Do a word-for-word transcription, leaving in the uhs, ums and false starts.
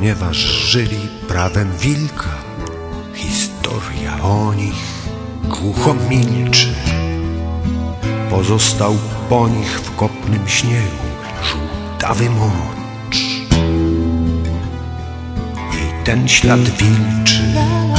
ponieważ żyli prawem wilka. Historia o nich głucho milczy. Pozostał po nich w kopnym śniegu żółtawy mocz. I ten ślad wilczy